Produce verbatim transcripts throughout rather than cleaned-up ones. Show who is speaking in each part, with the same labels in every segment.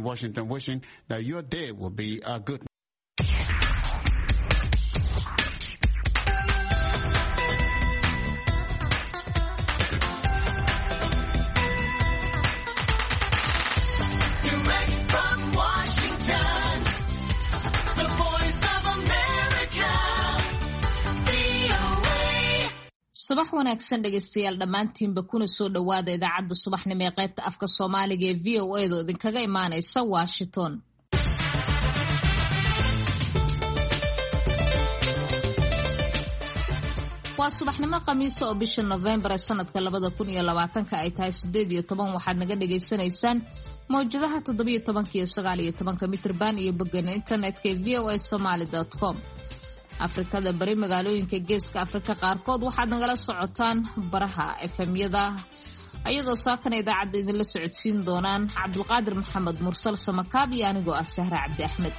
Speaker 1: Washington, wishing that your day will be a good.
Speaker 2: subax wanaagsan dhegaystayaal dhammaantiinba kuna soo dhowaada idaacadda subaxnimo ee qaybta afka Soomaaliga ee V O A da idinkaga imaanaysa Washington. waa subaxnimo khamiis oo bisha November ee sanadka labada kun iyo labaatanka ay tahay sideed iyo toban waxaad naga dhageysanaysaan mawjadaha toddoba iyo toban iyo sagaal iyo toban mitir baan iyo bogga internetka ee v o a somali dot com. afrikada bari magaalooyinka geeska afrika qaarkood waxaad nagala socotaan baraha F M-yada ayadoo saakana idaacadda idinla socodsiin doonaan Cabdulqaadir Maxamed Mursal Samakaab iyo anigoo ah Sahra Cabdi Axmed.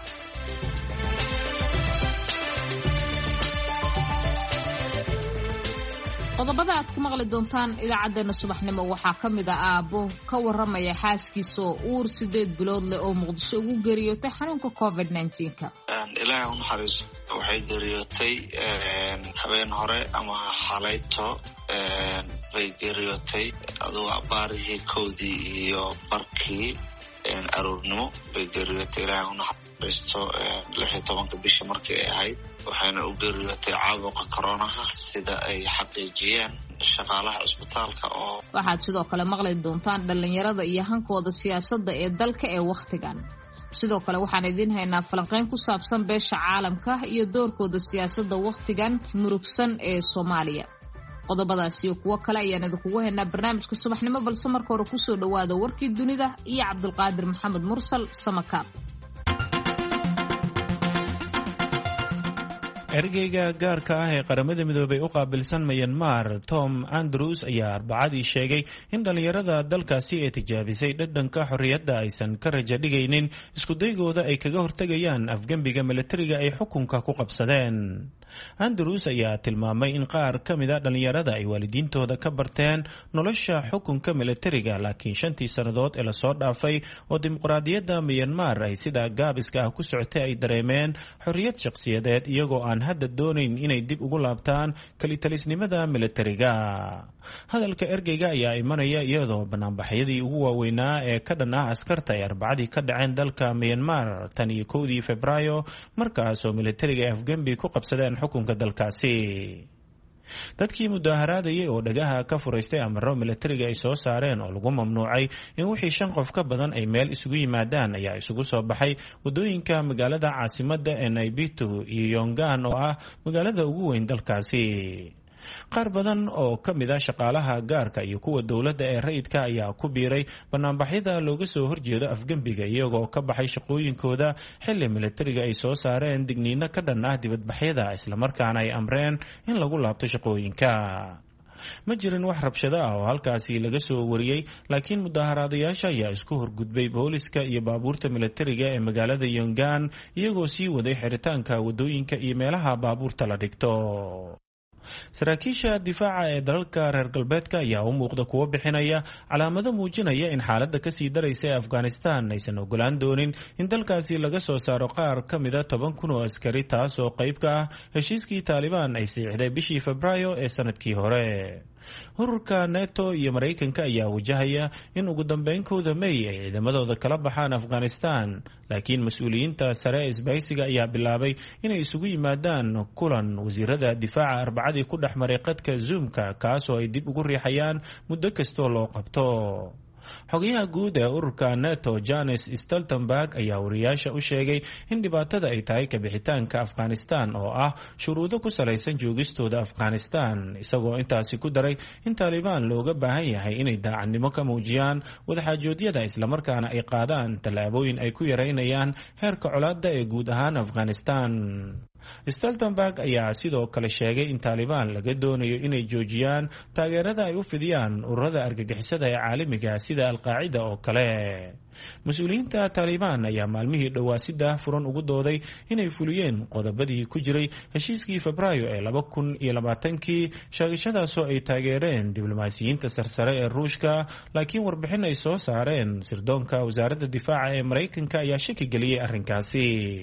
Speaker 2: qodobada aad ku maqli doontaan idaacadeena subaxnimo waxaa ka mid ah aabo ka waramaya xaaskiisa oo uur sideed bilood leh oo Muqdisho ugu geeriyootay xanuunka covid nineteen-ka.
Speaker 3: ilaahay u naxariiso waxay geeriyootay habeen hore ama xalayto bay geeriyootay adoo abaarihii kowdii iyo barkii aroornimo bay geeriyootay. ilaahay u naxariisto lix iyo tobanka bisha markii ay ahayd waxayna u geeriyootay caabuqa koronaha sida ay xaqiijiyeen shaqaalaha isbitaalka. oo
Speaker 2: waxaad sidoo kale maqli doontaan dhalinyarada iyo hankooda siyaasadda ee dalka ee wakhtigan. sidoo kale waxaan idin haynaa falanqeyn ku saabsan beesha caalamka iyo doorkooda siyaasadda wakhtigan murugsan ee Soomaaliya. qodobadaasi iyo kuwo kale ayaan idinkugu haynaa barnaamijka subaxnimo, balse marka hore kusoo dhowaada warkii dunida iyo Cabdulqaadir Maxamed Mursal Samakaab.
Speaker 4: ergeyga gaarka ah ee qaramada midoobay u qaabilsan Myanmar Tom Andrews ayaa arbacadii sheegay in dhalinyarada dalkaasi ay tijaabisay dhadhanka xorriyadda aysan ka raja dhigaynin iskudaygooda ay kaga hortegayaan afgembiga militariga ay xukunka ku qabsadeen. Andrews ayaa tilmaamay in qaar ka mid a dhalinyarada ay waalidiintooda ka barteen nolosha xukunka militariga, laakiin shantii sannadood ee lasoo dhaafay oo dimuqraadiyadda Myanmar ay sida gaabiska ah ku socotay ay dareemeen xorriyad shakhsiyadeed iyagoo aan hadda doonayn inay dib ugu laabtaan kalitalisnimada militariga. hadalka ergeyga ayaa imanaya iyadoo banaanbaxyadii ugu waaweynaa ee ka dhan ah askarta ay arbacadii ka dhaceen dalka Myanmar tan iyo kowdii Febraayo markaasoo militariga ay afgembi ku qabsadeen xukunka dalkaasi. dadkii mudaharaadayay oo dhagaha ka furaystay amaro militariga ay soo saareen oo lagu mamnuucay in wixii shan qof ka badan ay meel isugu yimaadaan ayaa isugu soo baxay wadooyinka magaalada caasimadda ee Naypyidaw iyo Yangon oo ah magaalada ugu weyn dalkaasi. qaar badan oo ka mid ah shaqaalaha gaarka iyo kuwa dowladda ee rayidka ayaa ku biiray banaanbaxyada looga soo horjeedo afgembiga iyagoo ka baxay shaqooyinkooda xilli militariga ay soo saareen digniino ka dhan ah dibadbaxyada islamarkaana ay amreen in lagu laabto shaqooyinka. ma jirin wax rabshado ah oo halkaasi laga soo wariyey, laakiin mudaharaadayaasha ayaa isku horgudbay booliska iyo baabuurta militariga ee magaalada Yangon iyagoo sii waday xiritaanka wadooyinka iyo meelaha baabuurta la dhigto. saraakiisha difaaca ee dalalka reer galbeedka ayaa u muuqda kuwo bixinaya calaamado muujinaya in xaaladda kasii daraysa ee Afghanistan aysan ogolaan doonin in dalkaasi laga soo saaro qaar ka mida toban kun oo askari, taas oo qayb ka ah heshiiskii Taliban ay siixday bishii Febraayo ee sanadkii hore. ururka NATO iyo Mareykanka ayaa wajahaya in ugu dambeynkooda May ay ciidamadooda kala baxaan Afghanistan, laakiin mas-uuliyiinta sare ee isbahaysiga ayaa bilaabay inay isugu yimaadaan kulan wasiirada difaaca arbacadii ku dhex maray qadka Zoom-ka, kaasoo ay dib ugu riixayaan muddo kastoo loo qabto. xogayaha guud ee ururka NATO Jens Stoltenberg ayaa wariyaasha u sheegay in dhibaatada ay tahay kabixitaanka Afghanistan oo ah shuruudo ku salaysan joogistooda Afghanistan, isagoo intaasi ku daray in Taliban looga baahan yahay inay daacadnimo ka muujiyaan wadaxaajoodyada islamarkaana ay qaadaan tallaabooyin ay ku yareynayaan heerka colaadda ee guud ahaan Afghanistan. Stoltenberg ayaa sidoo kale sheegay in Taliban laga doonayo inay joojiyaan taageerada ay u fidiyaan ururada argagixisada ee caalamiga sida Al-Qaacida oo kale. Mas-uuliyiinta Taliban ayaa maalmihii dhowaa si daahfuran ugu dooday inay fuliyeen qodobadii ku jiray heshiiskii Febraayo ee laba kun iyo labaatankii, sheegashadaasoo ay taageereen diblomaasiyiinta sarsare ee Ruushka, laakiin warbixin ay soo saareen sirdoonka wasaaradda difaaca ee Mareykanka ayaa shaki geliyey arrinkaasi.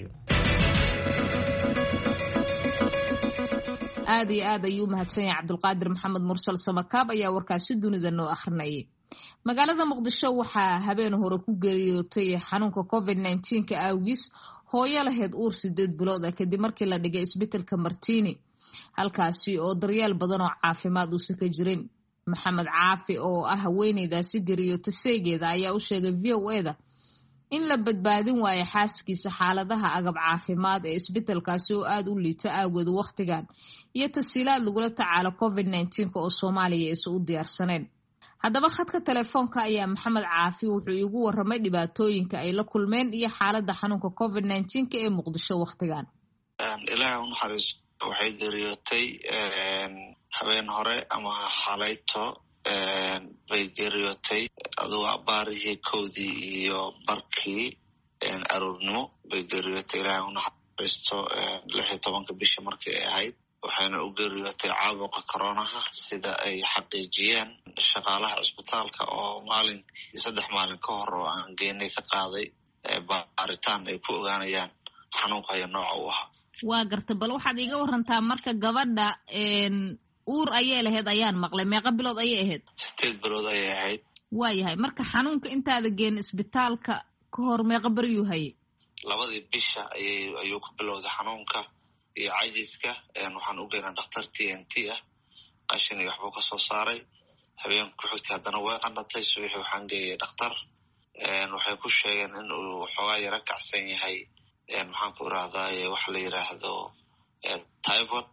Speaker 2: aad iyo aad ayuu mahadsan yahay Cabdulqaadir Maxamed Mursal Samakaab ayaa warkaasi dunida noo akhrinayay. Magaalada Muqdisho waxaa habeen hore ku geeriyootay xanuunka covid nineteen ka awgiis hooyo lahayd uur sideed bilood ah kadib markii la dhigay isbitaalka Martini, halkaasi oo daryeel badan oo caafimaad uu ka jirin. Maxamed Caafi oo ah haweeneydaasi geeriyootay seegeeda ayaa u sheegay V O A da in la badbaadin waayo xaaskiisa xaaladaha agab caafimaad ee isbitaalkaasi oo aad u liita awgeed waqtigan iyo tasiilaad lagula tacaalo covid nineteen ka oo Soomaaliya aysan u diyaarsaneen. Haddaba khadka telefoonka ayaa Maxamed Caafi wuxuu igu warramay dhibaatooyinka ay la kulmeen iyo xaaladda xanuunka covid nineteen ka ee Muqdisho waqtigan.
Speaker 3: Ilaahay u naxariisto waxay geeriyootay habeen hore ama xalayto bay geeriyootay aduu abaarihii kowdii iyo barkii aroornimo bay geeriyootay. Ilaahay u naxariisto lix iyo tobanka bisha markii ay ahayd, waxayna u geeriyootay caabuqa koronaha sida ay xaqiijiyeen shaqaalaha cisbitaalka oo maalinkii saddex maalin ka hor oo aan geynay ka qaaday baaritaan ay ku ogaanayaan xanuunka iyo nooca uu ahaa.
Speaker 2: waa garta bal waxaad iiga warantaa marka gabadha uur ayay lahayd ayaan maqlay, meeqa bilood ayay ahayd?
Speaker 3: sideed bilood ayay ahayd.
Speaker 2: waayahay marka xanuunka intaada geen isbitaalka ka hor meeqa baryuu hayay?
Speaker 3: labadii bisha ayay ayuu ku bilowday xanuunka iyo cajiska. waxaan u geynaa dhakhtar T N T ah, qashin iyo waxbuu ka soo saaray. habeen ku xigtay haddana way qandatay, subaxii waxaan geeyay dhakhtar. waxay ku sheegeen in uu xoogaa yara kacsan yahay, maxaan ku irahdaye wax la yiraahdo typhoid.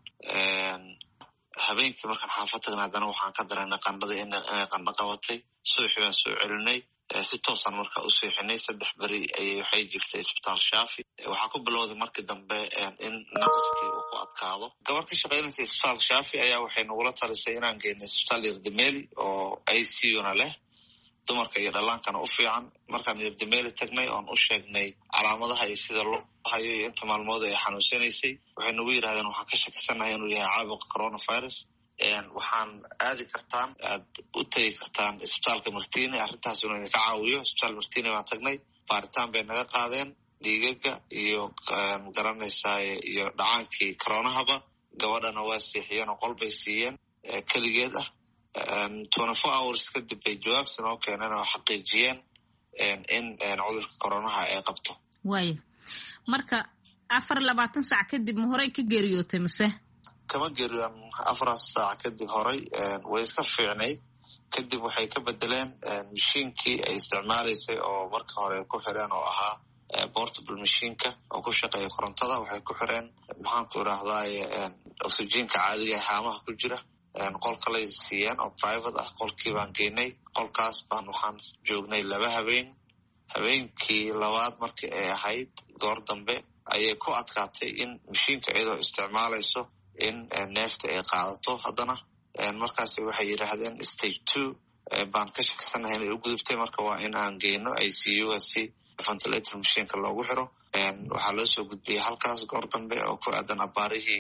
Speaker 3: habeenkii markaan xaafad tagna haddana waxaan ka dareennay qandhadii inay qandho qabatay. subaxii baan soo celinay, si toosan markaa u seexinay. saddex beri ayay waxay jirtay isbitaal Shaafi. waxaa ku bilowday markii dambe in naqskii uu ku adkaado. gabar ka shaqaynaysa isbitaal Shaafi ayaa waxay nagula talisay inaan geynay isbitaal Yardimeli oo I C U-na leh, dumarka iyo dhallaankana u fiican. markaan Yardimeli tagnay oon u sheegnay calaamadaha iyo sida loo hayo iyo inta maalmood ay xanuunsanaysay, waxay nagu yidhahdeen waxaan ka shakisanahay inuu yahay caabuqa coronavirus. waxaan aadi kartaan aad u tegi kartaan isbitaalka Martini, arrintaas inuu idinka caawiyo. isbitaal Martini baan tagnay, baaritaan bay naga qaadeen, dhiigaga iyo garanaysaa iyo dhacaankii coronahaba. gabadhana waa seexiyeen oo qol bay siiyeen keligeed ah. twenty-four hours kadib bay jawaabsi noo keeneen oo xaqiijiyeen in cudurka coronaha ay qabto.
Speaker 2: waaya marka afar iyo labaatan saac kadib ma horey ka geeriyootay mise?
Speaker 3: kama geeriyoon afar saac kadib horay, way iska fiicnay. kadib waxay ka bedeleen mashiinkii ay isticmaalaysay oo marka hore ku xireen oo ahaa portable mashiinka oo ku shaqeeya korontada. waxay ku xireen maxaan ku irahdaye oxygenka caadiga ee haamaha ku jira. qol kalay siiyeen oo private ah. qolkii baan geynay, qolkaas baan waxaan joognay laba habeen. habeenkii labaad markii ay ahayd goor dambe ayay ku adkaatay in mashiinka iyadoo isticmaalayso in neefta ay qaadato. haddana markaas waxay yidhaahdeen stage two baan ka shakisanahay inay u gudubtay, marka waa in aan geyno I C U-ga si ventilator mashiinka loogu xiro. waxaa loo soo gudbiyey halkaas goor dambe oo ku aadan abaarihii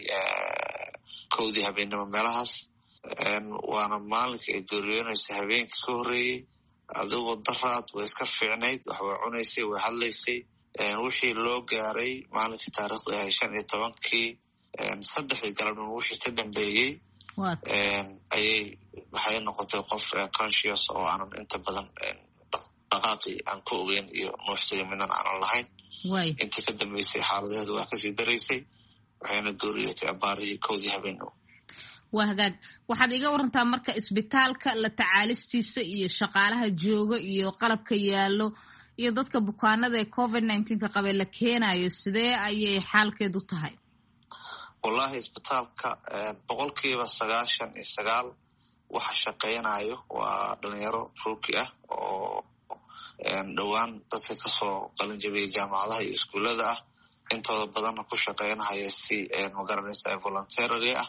Speaker 3: kowdii habeennimo meelahaas. waana maalinka ay geeriyoonaysa habeenkii ka horreeyey. adigoo daraad way iska fiicnayd, wax way cunaysay, way hadlaysay. wixii loo gaaray maalinkii taariikhdu ahay shan iyo tobankii saddexdii galabnimo wixii ka dambeeyey ayay waxay noqotay qof conscious oo aanan inta badan dhaqaaqii aan ku ogeyn iyo nuuxsiga midnan aanan lahayn. intii ka dambeysay xaaladeedu waa kasii daraysay, waxayna geeriyootay abaarihii kowdii habeenimo.
Speaker 2: waa hagaag waxaad iga warantaa marka isbitaalka la tacaalistiisa iyo shaqaalaha jooga iyo qalabka yaallo iyo dadka bukaanada ee covid nineteen ka qabay la keenayo, sidee ayay xaalkeedu tahay?
Speaker 3: wallahi isbitaalka boqolkiiba sagaashan iyo sagaal waxa shaqeynayo waa dhalinyaro ruuki ah oo dhowaan dadka kasoo qalin jabiyay jaamacadaha iyo iskuullada ah. intooda badanna ku shaqeynahaya si magaranaysa voluntarily ah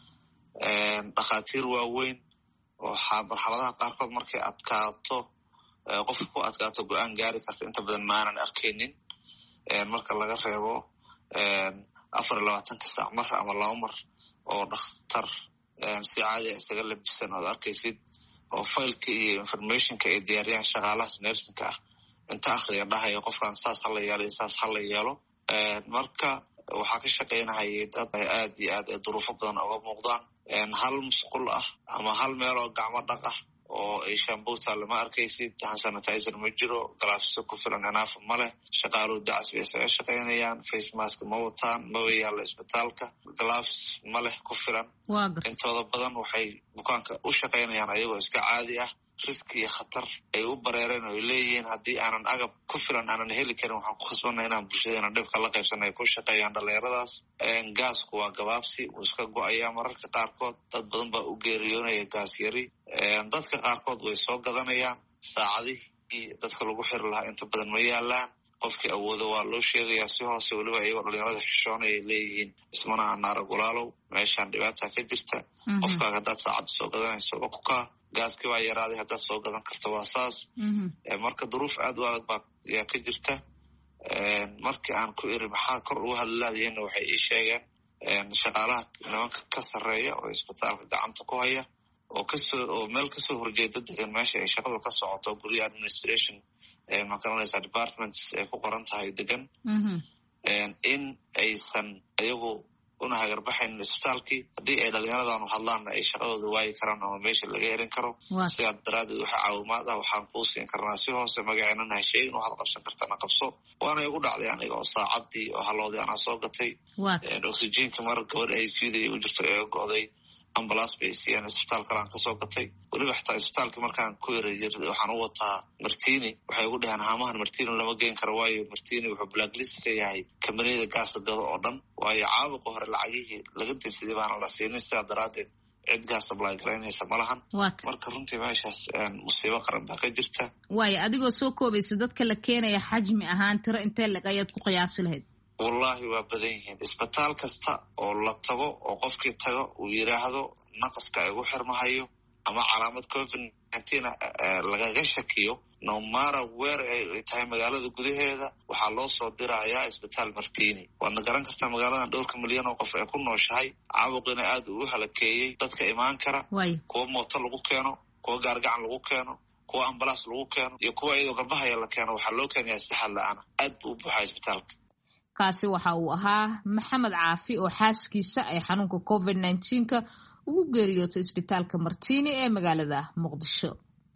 Speaker 3: dhakhaatiir waaweyn oo marxaladaha qaarkood markay adkaato qofka ku adkaato go-aan gaari karta inta badan ma aanan arkaynin marka laga reebo afar iyo labaatanka saac mar ama laba mar oo dhakhtar si caadiya isaga labisan ood arkaysid oo failka iyo informationka ay diyaariyaan shaqaalahaas nersinka ah inta akhriya dhahaya qofkan saas hala yeelo iyo saas hala yeelo marka waxaa ka shaqeynahayay dad aad iyo aad duruufo badan oga muuqdaan hal musqul ah ama hal meel oo gacmo dhaq ah oo ay shambuuta lama arkaysid hand sanitizer ma jiro galaafisa ku filan anaaf ma leh shaqaaluhu dacas bay isaga shaqaynayaan face mask ma wataan maba yaalla isbitaalka galaafs ma leh ku filan intooda badan waxay bukaanka u shaqaynayaan ayagoo iska caadi ah riski iyo khatar ay u bareereen oo ay leeyihiin haddii aanan agab ku filan aanan heli karin waxaan ku khasbanna inaan bulshadeena dhibka la qaybsan ay ku shaqeeyaan dhalinyaradaas gaasku waa gabaabsi wuu iska go-ayaa mararka qaarkood dad badan baa u geeriyoonaya gaas yari dadka qaarkood way soo gadanayaan saacadihii dadka lagu xiri lahaa inta badan ma yaalaan qofkii awoodo waa loo sheegayaa si hoose weliba iyagoo dhalinyarada xishoonay ay leeyihiin ismana anaara gulaalow meeshaan dhibaata ka jirta qofkaaga haddaad saacadda soo gadanayso waa ku kaa gaaskii waa yaraaday haddaad soo gadan karta waa saas marka duruuf aad u adag baa yaa ka jirta markii aan ku iri maxaa kor ugu hadlaadayeenna waxay ii sheegeen shaqaalaha nimanka ka sarreeya oo isbitaalka gacanta ku haya oo kasoo oo meel kasoo horjeeda degan meesha ay shaqadu ka socoto guryaha administration ma garanaysaa departments ay ku qoran tahay degan in aysan ayagu una hagarbaxayn isbitaalkii haddii ay dhalinyaradan hadlaanna ay shaqadooda waayi karaan ama meesha laga erin karo sidaa daraadeed waxa caawimaad ah waxaan kuu siin karnaa si hoose magaceenana ha sheegin waxaad qabsan kartana qabso waana igu dhacday aniga oo saacadii oo haloodii anaa soo gatay oxygenka mar gabadh i c u da u jirto ee go'day ambulance bay siiyeen isbitaal kalaan kasoo gatay weliba xataa isbitaalkii markaan ku yara waxaan u wataa martini waxay ugu dhaheen haamahan martini lama geen karo waayo martini wuxuu blacklist ka yahay kambaniyada gaasa gado oo dhan waayo caabuqa hore lacagihii laga dinsaday baana la siinin sidaa daraadeed cid gaas ablay garaynaysa ma lahan marka runtii meeshaas musiibo qaran baa ka jirta
Speaker 2: waayo adigoo soo koobaysa dadka la keenaya xajmi ahaan tiro intee lag ayaad ku qiyaasi lahayd
Speaker 3: wallahi waa badan yihiin isbitaal kasta oo la tago oo qofkii tago uu yidhaahdo naqaska igu xirmahayo ama calaamad covid nineteen lagaga shakiyo nomara weer ay tahay magaalada gudaheeda waxaa loo soo dirayaa isbitaal martini waadna garan kartaa magaaladan dhowrka milyan oo qof ay ku nooshahay caabuqina aad uu u halakeeyey dadka imaan kara kuwa mooto lagu keeno kuwa gaargacan lagu keeno kuwa ambalaas lagu keeno iyo kuwa iyadoo garbahaya la keeno waxaa loo keenayaa si xad la-aana aad buu u buuxaa isbitaalka
Speaker 2: kaasi waxa uu ahaa maxamed caafi oo xaaskiisa ay xanuunka covid nineteenka ugu geeriyootay isbitaalka martini ee magaalada muqdisho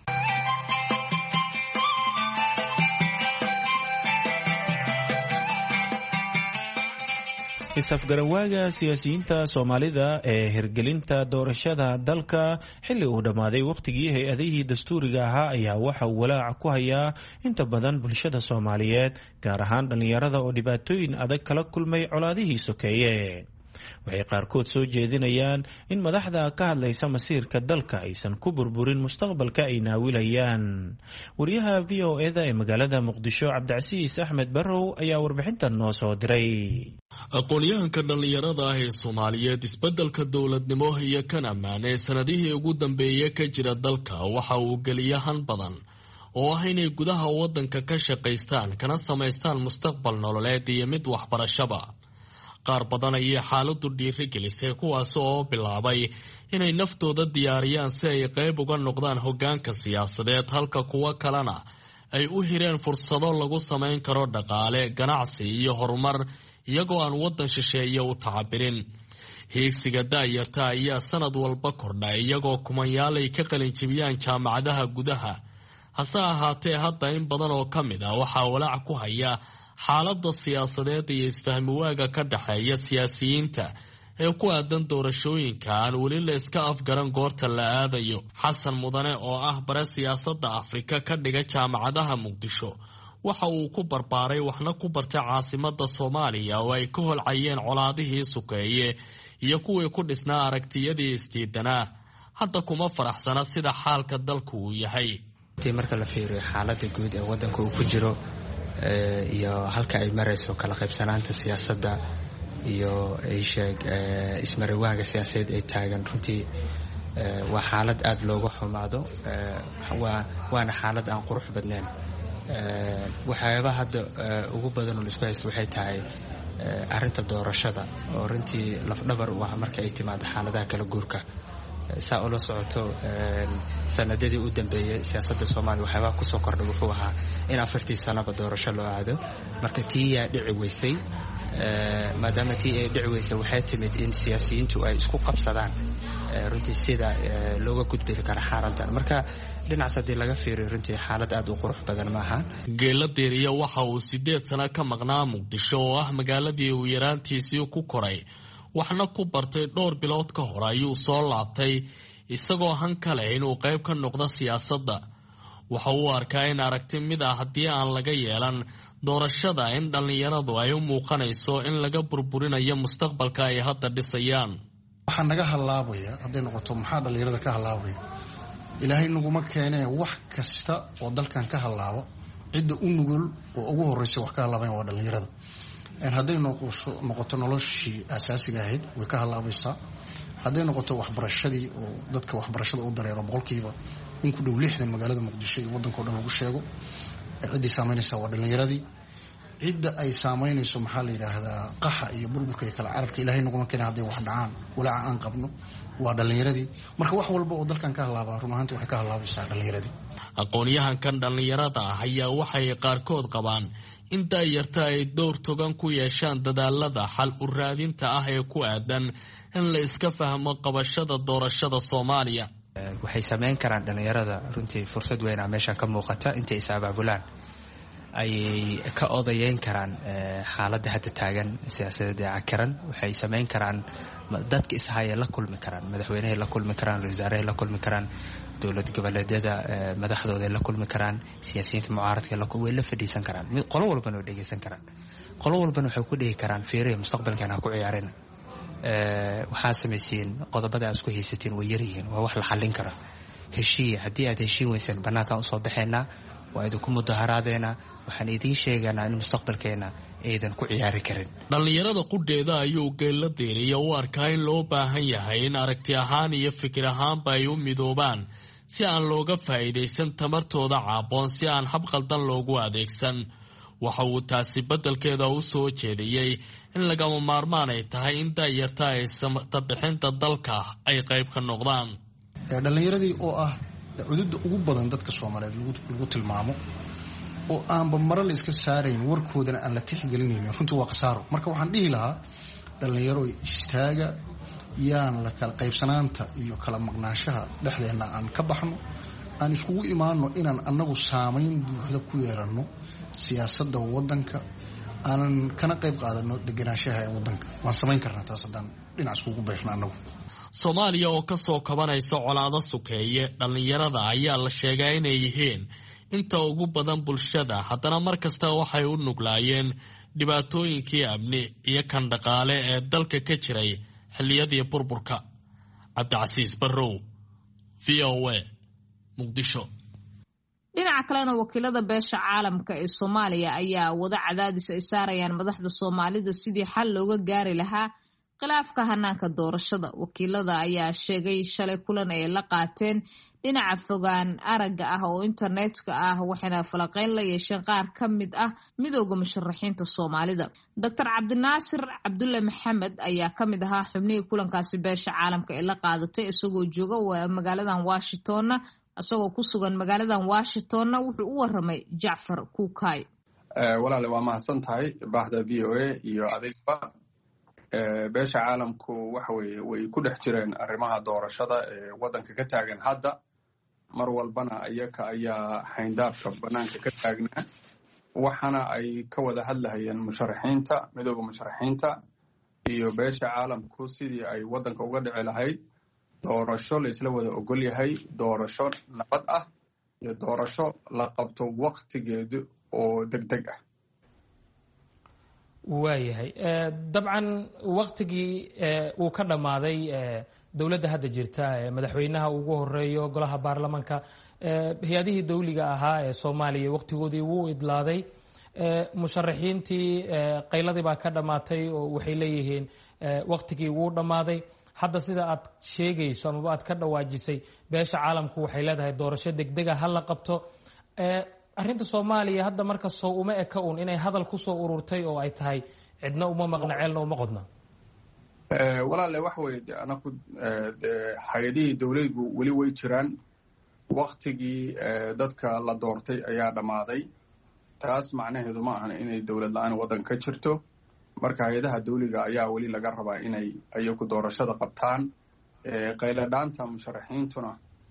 Speaker 4: is-afgarawaaga siyaasiyiinta soomaalida ee hirgelinta doorashada dalka xilli uu dhammaaday wakhtigii hay-adihii dastuuriga ahaa ayaa waxa uu walaac ku hayaa inta badan bulshada soomaaliyeed gaar ahaan dhallinyarada oo dhibaatooyin adag kala kulmay colaadihii sokeeye waxay qaarkood soo jeedinayaan in madaxda ka hadlaysa masiirka dalka aysan ku burburin mustaqbalka ay naawilayaan wariyaha v o eda ee magaalada muqdisho cabdicasiis axmed barrow ayaa warbixintan noo soo diray
Speaker 5: aqoon-yahanka dhallinyarada ah ee soomaaliyeed isbeddelka dowladnimo iyo kan ammaan ee sanadihii ugu dambeeya ka jira dalka waxa uu geliya han badan oo ah inay gudaha waddanka ka shaqaystaan kana samaystaan mustaqbal nololeed iyo mid waxbarashaba qaar badan ayay xaaladu dhiiri gelisay kuwaas oo bilaabay inay naftooda diyaariyaan si ay qayb uga noqdaan hoggaanka siyaasadeed halka kuwo kalena ay u hireen fursado lagu samayn karo dhaqaale ganacsi iyo horumar iyagoo aan waddan shisheeye u tacabirin hiigsiga daayarta ayaa sanad walba kordha iyagoo kumanyaal ay ka qalinjibiyaan jaamacadaha gudaha hase ahaatee hadda in badan oo ka mid ah waxaa walaac ku haya xaaladda siyaasadeed iyo isfahmiwaaga ka dhexeeya siyaasiyiinta ee ku aadan doorashooyinka aan weli la iska afgaran goorta la aadayo xasan mudane oo ah bare siyaasadda afrika ka dhiga jaamacadaha muqdisho waxa uu ku barbaaray waxna ku bartay caasimadda soomaaliya oo ay ka holcayeen colaadihii sukeeye iyo kuwii ku dhisnaa aragtiyadii isdiidanaa hadda kuma faraxsana sida xaalka dalku uu yahay
Speaker 6: marka la fiiriyo xaaladda guud ee waddanka uu ku jiro iyo halka ay marayso kala qaybsanaanta siyaasadda iyo ay sheeg ismarawaaga siyaasadeed ay taagan runtii waa xaalad aad looga xumaado waana xaalad aan qurux badnayn waxyaabaha hadda ugu badan oo la isku haysto waxay tahay arrinta doorashada oo runtii lafdhabar u ah marka ay timaado xaaladaha kala guurka saa ula socoto sanadadii u dambeeyey siyaasadda soomaaliya waxyaabaha kusoo kordhay wuxuu ahaa in afartii sanaba doorasho loo aado marka tii yaa dhici weysay maadaama tii ay dhici weysay waxay timid in siyaasiyiintu ay isku qabsadaan runtii sida looga gudbi kara xaaladdan marka dhinacaas haddii laga fiiriyo runtii xaalad aad u qurux badan maaha.
Speaker 5: Geela Diiriya waxa uu sideed sano ka maqnaa Muqdisho oo ah magaaladii uu yaraantiisii ku koray waxna ku bartay dhowr bilood ka hor ayuu soo laabtay isagoo han kale inuu qayb ka noqdo siyaasadda waxa uu arkaa in aragti mid ah haddii aan laga yeelan doorashada in dhalinyaradu ay u muuqanayso in laga burburinayo mustaqbalka ay hadda dhisayaan.
Speaker 7: waxaa naga halaabaya hadday noqoto maxaa dhalinyarada ka halaabaya ilaahay naguma keenee wax kasta oo dalkan ka halaabo cidda u nugul oo ugu horreysay wax ka halaabayn waa dhalinyarada hadday noqoto noloshii asaasiga ahayd way ka halaabaysaa hadday noqoto waxbarashadii oo dadka waxbarashada u dareero boqolkiiba in ku dhow lixdan magaalada Muqdisho iyo waddanka oo dhan lagu sheego ciddii saameynaysa waa dhalinyaradii cidda ay saameynayso maxaa la yidhaahdaa qaxa iyo burburka iyo kala carabka ilaahay naguma keenay hadday wax dhacaan walaaca aan qabno waa dhalinyaradii marka wax walba oo dalkan ka halaabaa run ahaantii waxay ka halaabaysaa dhalinyaradii.
Speaker 5: aqoon-yahankan dhalinyarada ah ayaa waxay qaarkood qabaan in daayarta ay door togan ku yeeshaan dadaalada xal u raadinta ah ee ku aadan in la iska fahmo qabashada doorashada Soomaaliya.
Speaker 6: waxay sameyn karaan dhalinyarada runtii fursad weyn ah meeshan ka muuqata intay is abaabulaan ayay ka odayeyn karaan xaaladda hadda taagan siyaasadeed ee cakaran waxay sameyn karaan dadka ishaya la kulmi karaan madaxweynaha la kulmi karaan wasaaraha la kulmi karaan dowlad goboleedyada madaxdooda la kulmi karaan siyaasiyiinta mucaaradka la way la fadhiisan karaan qolo walbana oo dhageysan karaan qolo walbana waxay ku dhigi karaan fiiriyo mustaqbalkana ku ciyaarina waxaa sameeyeen qodobada isku haysateen way yaryihiin waa wax la xallin kara heshiiya haddii aad heshiin weysaan banaanka u soo baxeena waa idinku mudaharaadeenaa waxaan idiin sheegaynaa in mustaqbalkeena aydan ku ciyaari karin.
Speaker 5: dhalinyarada qudheeda ayuu Geela Diiriya u arkaa in loo baahan yahay in aragti ahaan iyo fikir ahaanba ay u midoobaan si aan looga faa'iidaysan tamartooda caaboon si aan hab qaldan loogu adeegsan. waxa uu taasi beddelkeeda u soo jeediyey in lagama maarmaan ay tahay in daayarta ay samata bixinta dalka ay qayb ka noqdaan.
Speaker 7: dhalinyaradii oo ah cududda ugu badan dadka Soomaaliyeed lagu tilmaamo oo aanba mara la iska saarayn warkoodana aan la tixgelinaynin runtii waa qasaaro marka waxaan dhihi lahaa dhalinyaro istaaga yaan la kala qaybsanaanta iyo kala maqnaanshaha dhexdeena aan ka baxno aan iskugu imaano inaan annagu saameyn buuxda ku yeelano siyaasadda waddanka aanan kana qayb qaadano deganaanshaha ee waddanka waan samayn karnaa taas haddaan dhinac iskugu beerno annagu.
Speaker 5: Soomaaliya oo ka soo kabanaysa colaado sukeeye dhalinyarada ayaa la sheegaa inay yihiin inta ugu badan bulshada haddana mar kasta waxay u nuglaayeen dhibaatooyinkii amni iyo kan dhaqaale ee dalka ka jiray xilliyadii burburka. Cabdicasiis Barrow V O A Muqdisho.
Speaker 2: dhinaca kalena wakiilada beesha caalamka ee Soomaaliya ayaa wada cadaadis ay saarayaan madaxda Soomaalida sidii xal looga gaari lahaa khilaafka hanaanka doorashada. wakiilada ayaa sheegay shalay kulan ay la qaateen dhinaca fogaan aragga ah oo internetka ah waxayna falaqeyn la yeesheen qaar ka mid ah midowga musharaxiinta Soomaalida. Doctor Cabdinaasir Cabdulle Maxamed ayaa ka mid ahaa xubnihii kulankaasi beesha caalamka ee la qaadatay isagoo jooga magaaladan Washington asagoo ku sugan magaaladan Washington wuxuu u waramay Jacfar Kuukay.
Speaker 8: walaal waa mahadsan tahay baaxda V O A iyo adigba beesha caalamku waxa weeye way ku dhex jireen arrimaha doorashada ee waddanka ka taagan hadda mar walbana iyaka ayaa xayndaabka banaanka ka taagnaa waxaana ay ka wada hadlahayeen musharaxiinta midowga musharaxiinta iyo beesha caalamku sidii ay waddanka uga dhici lahayd doorasho la isla wada ogol yahay doorasho nabad ah iyo doorasho la qabto waqtigeedu oo degdeg ah.
Speaker 9: waayahay dabcan waqtigii uu ka dhammaaday dowladda hadda jirta madaxweynaha ugu horeeyo golaha baarlamaanka hay-adihii dawliga ahaa ee Soomaaliya waqtigoodii wuu idlaaday musharaxiintii qayladii baa ka dhammaatay oo waxay leeyihiin waktigii wuu dhammaaday. hadda sida aad sheegayso amaba aad ka dhawaajisay beesha caalamku waxay leedahay doorasho degdega ha la qabto. arrinta soomaaliya hadda marka soo uma eka un inay hadal ku soo ururtay oo ay tahay cidna uma maqna ceelna uma qodna.
Speaker 8: walaale wax weye de anaku de hay-adihii dowladgu weli way jiraan. waktigii dadka la doortay ayaa dhammaaday. taas macnaheedu ma ahan inay dowlad la-aan waddan ka jirto. marka hay-adaha dawliga ayaa weli laga rabaa inay ayagu doorashada qabtaan. qayladhaanta musharaxiintuna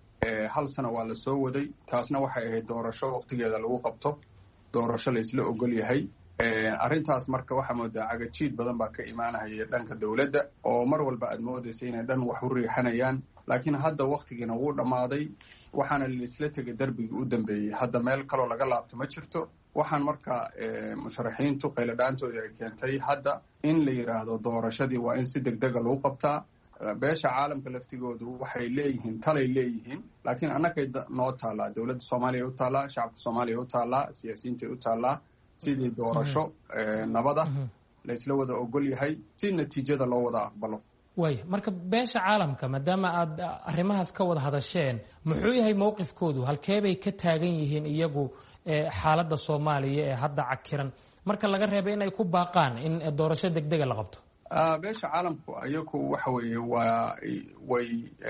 Speaker 8: hal sano waa la soo waday. taasna waxay ahayd doorasho waktigeeda lagu qabto, doorasho laysla ogol yahay. arrintaas marka waxaa moodaa cagajiid badan baa ka imaanahaya dhanka dowladda oo mar walba aad moodaysa inay dhan wax u riixanayaan. laakiin hadda waktigiina wuu dhammaaday, waxaana laisla tegay darbigii u dambeeyey. hadda meel kaloo laga laabto ma jirto. waxaan marka musharaxiintu qayladhaantoodii ay keentay hadda in la yidhaahdo doorashadii waa in si degdega lagu qabtaa. beesha caalamka laftigoodu waxay leeyihiin talay leeyihiin, laakiin annagay noo taallaa, dowladda soomaaliya u taallaa, shacabka soomaaliya u taallaa, siyaasiyiintay u taallaa sidii doorasho nabada laysla wada ogol yahay si natiijada loo wada aqbalo.
Speaker 9: waaya marka beesha caalamka maadaama aad arrimahaas ka wada hadasheen, muxuu yahay mowqifkoodu? halkeebay ka taagan yihiin iyagu xaaladda soomaaliya ee hadda cakiran marka laga reebay inay ku baaqaan in doorasho degdega la qabto?
Speaker 8: beesha caalamku ayagu waxa weeye waa way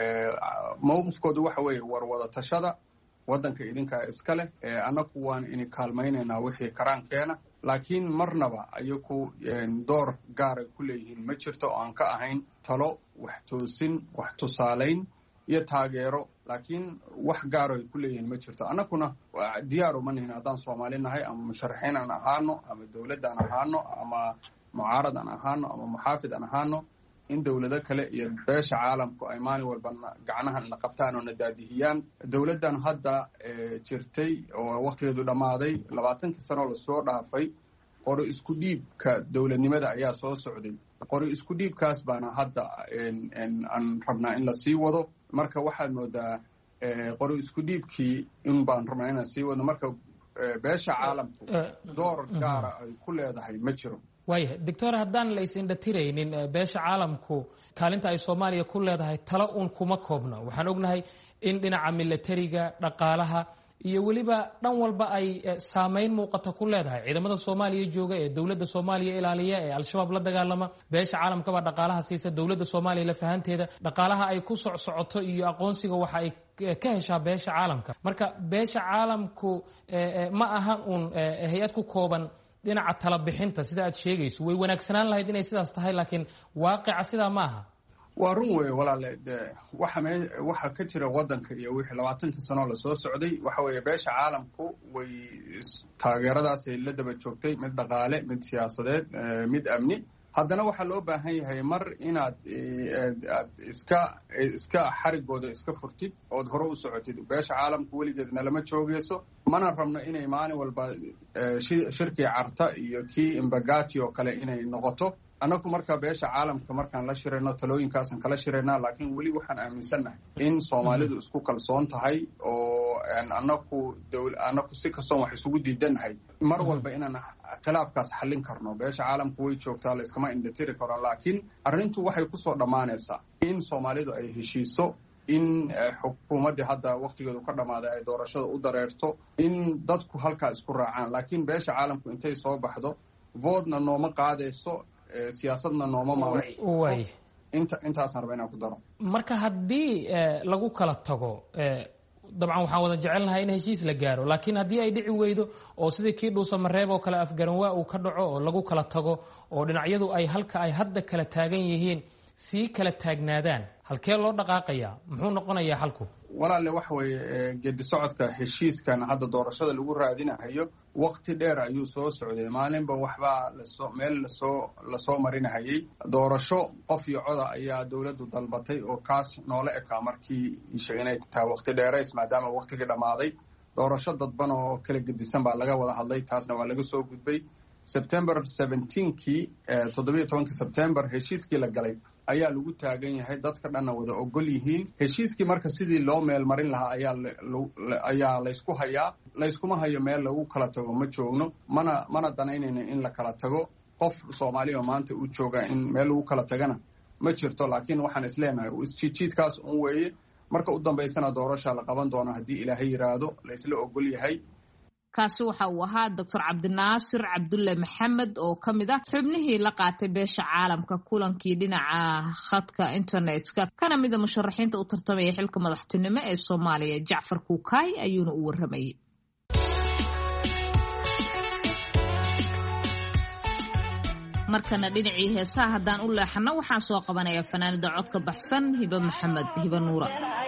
Speaker 8: mowqifkoodu waxa weeye war wada tashada, waddanka idinkaa iska leh, annagu waan ini kaalmaynaynaa wixii karaankeena. laakiin marnaba ayagu door gaaray ku leeyihiin ma jirto oo aan ka ahayn talo, wax toosin, wax tusaalayn iyo taageero. laakiin wax gaaro ay ku leeyihiin ma jirto. annaguna diyaar uma nihin haddaan soomaali nahay, ama musharaxiin aan ahaano, ama dowladd aan ahaano, ama mucaarad aan ahaano, ama muxaafid aan ahaano, in dowlado kale iyo beesha caalamku ay maalin walba gacnahan na qabtaan oo na daadihiyaan. dowladdan hadda jirtay oo waktigeedu dhammaaday labaatankii sanoo lasoo dhaafay, qori isku dhiibka dowladnimada ayaa soo socday. qori isku dhiibkaas baana hadda aan rabnaa in la sii wado. marka waxaad moodaa qori isku dhiibkii in baan rabnaa inaan sii wadno. marka beesha caalamku door gaara ay ku leedahay ma jiro.
Speaker 9: waayahay doctor, haddaan la is-indhatiraynin beesha caalamku kaalinta ay soomaaliya ku leedahay talo uun kuma koobna. waxaan ognahay in dhinaca milatariga, dhaqaalaha iyo weliba dhan walba ay saamayn muuqata ku leedahay. ciidamada soomaaliya jooga ee dowladda soomaaliya ilaaliya ee al-shabaab la dagaalama, beesha caalamka baa dhaqaalaha siisa. dowladda soomaaliya lafahanteeda dhaqaalaha ay ku socsocoto iyo aqoonsiga waxa ay ka heshaa beesha caalamka. marka beesha caalamku ma aha uun hay-ad ku kooban dhinaca talabixinta sida aad sheegayso. way wanaagsanaan lahayd inay sidaas tahay, laakiin waaqica sidaa ma aha.
Speaker 8: waa run wey walaale. waxa waxa ka jira waddanka iyo wixii labaatankii sanoo lasoo socday waxa weeye beesha caalamku way taageeradaasay la daba joogtay, mid dhaqaale, mid siyaasadeed, mid amni. haddana waxaa loo baahan yahay mar inaad aad iska iska xarigooda iska furtid ood hore u socotid. beesha caalamku weligeedna lama joogeyso, mana rabno inay maalin walba shirkii carta iyo kii imbagati oo kale inay noqoto. annagu marka beesha caalamka markaan la shirayno talooyinkaasan kala shiraynaa, laakiin weli waxaan aaminsannahay in soomaalidu isku kalsoon tahay oo annagu annagu si kastoon wax isugu diidannahay mar walba inaan khilaafkaas xallin karno. beesha caalamku way joogtaa, layskama indhatiri karo. laakiin arrintu waxay kusoo dhammaanaysaa in soomaalidu ay heshiiso, in xukuumaddii hadda waktigeedu ka dhammaaday ay doorashada u dareerto, in dadku halkaa isku raacaan. laakiin beesha caalamku intay soo baxdo voodna nooma qaadayso, siyaasadna nooma maamul. inta intaasaan raba inaan ku daro.
Speaker 9: marka haddii lagu kala tago, dabcan waxaan wada jecelnahay in heshiis la gaaro, laakiin haddii ay dhici weydo oo sidii kii dhuusamareeb oo kale afgaranwaa uu ka dhaco oo lagu kala tago oo dhinacyadu ay halka ay hadda kala taagan yihiin sii kala taagnaadaan, halkee loo dhaqaaqayaa? muxuu noqonayaa xalku?
Speaker 8: walaale waxa weeye geedi socodka heshiiskan hadda doorashada lagu raadinahayo wakti dheer ayuu soo socday. maalinba waxbaa lasoo meel lasoo lasoo marinahayay. doorasho qof iyo coda ayaa dowladdu dalbatay oo kaas noola ekaa markii isha inay tahay wakti dheerays maadaama waktigii dhammaaday. doorasho dadban oo kala gedisan baa laga wada hadlay, taasna waa laga soo gudbay. sebtember seventeenkii toddobiyo tobankii sebtember heshiiskii la galay ayaa lagu taagan yahay, dadka dhanna wada ogol yihiin. heshiiskii marka sidii loo meel marin lahaa ayaa ayaa laysku hayaa. layskuma hayo meel lagu kala tago ma joogno, mana mana danaynayno in la kala tago. qof Soomaaliya maanta uu jooga in meel lagu kala tagana ma jirto, laakiin waxaan isleenahay isjiidjiidkaas un weeye. marka u dambaysana doorasha la qaban doono haddii ilaahay yiraahdo, laysla ogol yahay.
Speaker 2: kaasi waxa uu ahaa doctor cabdinaasir cabdulle maxamed oo ka mid ah xubnihii la qaatay beesha caalamka kulankii dhinaca khadka internetka, kana mid a musharaxiinta u tartamaya xilka madaxtinimo ee Soomaaliya. Jacfar Kuukay ayuuna u warramayay. markana dhinacii heesaha haddaan u leexano, waxaan soo qabanayaa fanaanida codka baxsan Hiba Maxamed, Hiba Nuura.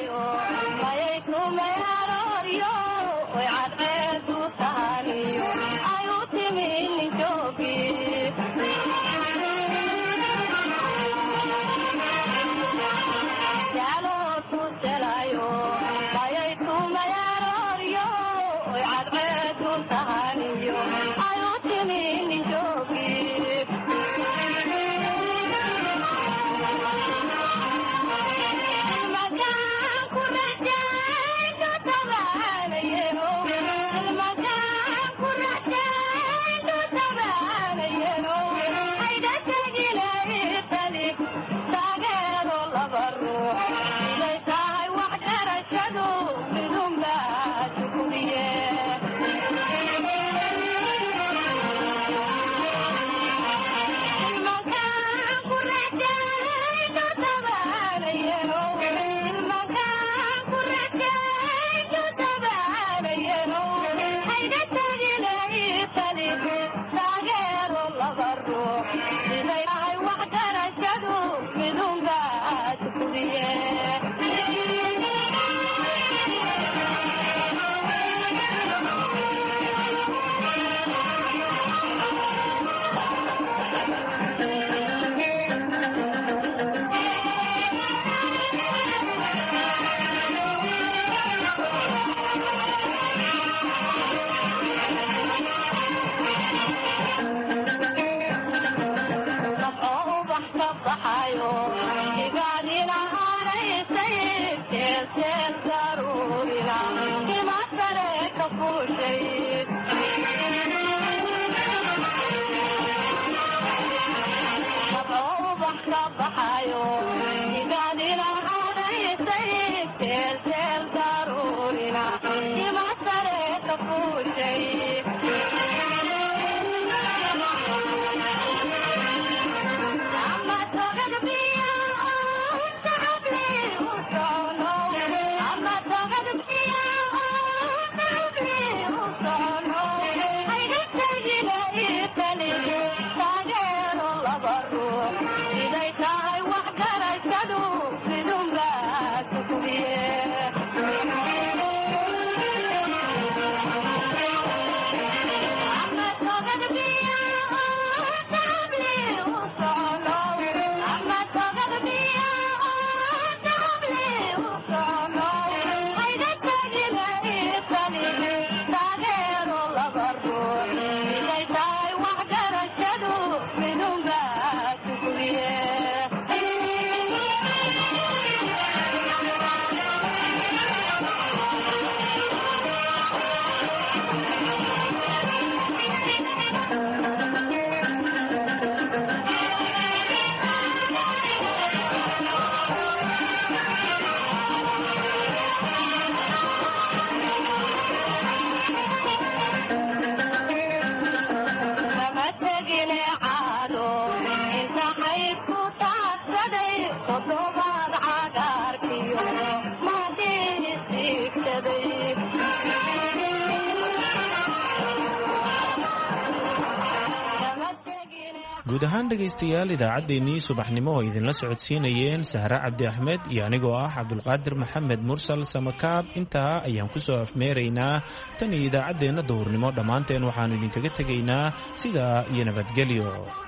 Speaker 4: guud ahaan dhegaystayaal idaacaddeenii subaxnimo oo idinla socodsiinayeen Sahra Cabdi Axmed iyo anigoo ah Cabdulqaadir Maxamed Mursal Samakaab. intaa ayaan ku soo afmeeraynaa tan iyo idaacaddeenna duhurnimo. dhammaanteen waxaanu idinkaga tegaynaa sidaa iyo nabadgelyo.